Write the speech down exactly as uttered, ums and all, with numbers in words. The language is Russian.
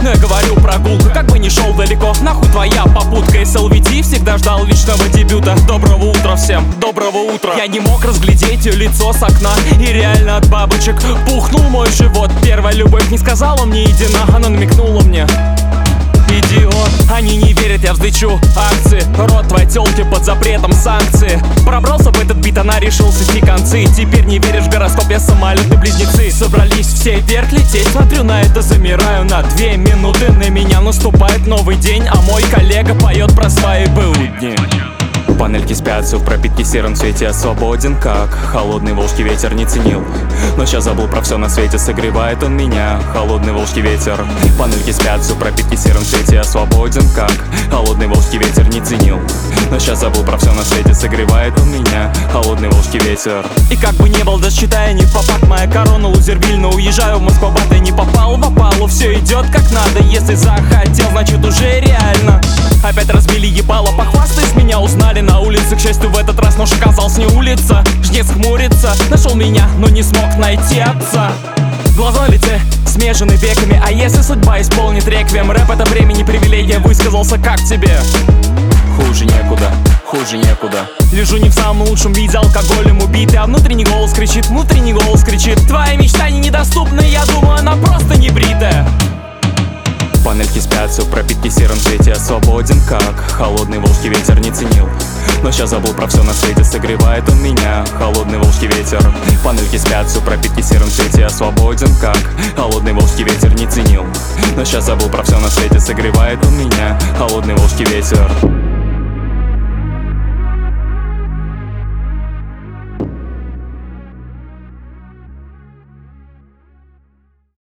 Но я говорю прогулка, как бы ни шел далеко, нахуй твоя попутка. эс эл ви ти всегда ждал личного дебюта. Доброго утра всем, доброго утра. Я не мог разглядеть ее лицо с окна, и реально от бабочек пухнул мой живот. Первая любовь не сказала мне иди на, она намекнула мне. Идиот, они не верят, я взлечу акции. Рот твоей тёлки под запретом санкции. Пробрался в этот бит, она решил свести концы. Теперь не веришь в гороскоп, я самолеты близнецы. Собрались все вверх лететь, смотрю на это, замираю на две минуты. На меня наступает новый день, а мой коллега поет про свои будни. Панельки спят, все в пропитке сером цвете. Я свободен, как холодный волжский ветер не ценил. Но сейчас забыл про все на свете, согревает он меня. Холодный волжский ветер. Панельки спят, все в пропитке сером цвете. Я свободен, как холодный волжский ветер не ценил. Но сейчас забыл про все на свете, согревает он меня. Холодный волжский ветер. И как бы не был, да считая не в попад, моя корона лузервильно. Уезжаю в Москву-Бат, и не попал в опалу. Все идет как надо, если захотел, значит уже реально. Опять разбили ебало, похвастаясь, меня узнали на улице. К счастью, в этот раз нож оказался не улица. Жнец хмурится, нашел меня, но не смог найти отца. Глаза лице смежены веками, а если судьба исполнит реквием? Рэп — это времени привилегия, высказался как тебе. Хуже некуда, хуже некуда. Лежу не в самом лучшем виде, алкоголем убитый, а внутренний голос кричит, внутренний голос кричит: твои мечтания недоступны, я думаю, она просто не бритая. Панельки спят, все в пропитке сером цвете. Я свободен, как холодный волжский ветер не ценил. Но сейчас забыл про все на свете, согревает он меня. Холодный волжский ветер. Панельки спят, все в пропитке сером цвете. Я свободен, как холодный волжский ветер не ценил. Но сейчас забыл про все на свете, согревает он меня. Холодный волжский ветер.